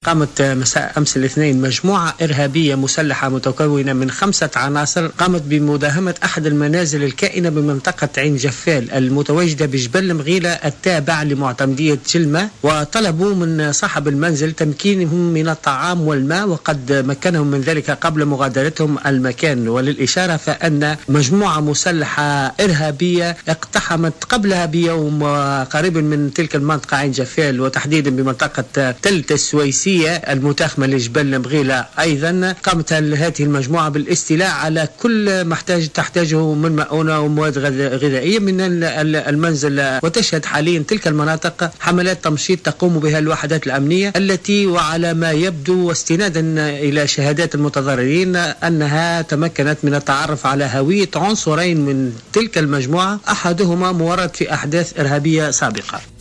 قامت مساء أمس الاثنين مجموعة إرهابية مسلحة متكونة من 5 عناصر قامت بمداهمة أحد المنازل الكائنة بمنطقة عين جفال المتواجدة بجبل مغيلة التابع لمعتمدية جلمة، وطلبوا من صاحب المنزل تمكينهم من الطعام والماء، وقد مكنهم من ذلك قبل مغادرتهم المكان. وللإشارة فأن مجموعة مسلحة إرهابية اقتحمت قبلها بيوم قريب من تلك المنطقة عين جفال، وتحديدا بمنطقة تلت السويسية المتاخمة لجبل مغيلة. أيضا قامت هذه المجموعة بالاستيلاء على كل ما تحتاجه من مؤونة ومواد غذائية من المنزل. وتشهد حاليا تلك المناطق حملات تمشيط تقوم بها الوحدات الأمنية التي وعلى ما يبدو واستنادا إلى شهادات المتضررين أنها تمكنت من التعرف على هوية عنصرين من تلك المجموعة، أحدهما مورد في أحداث إرهابية سابقة.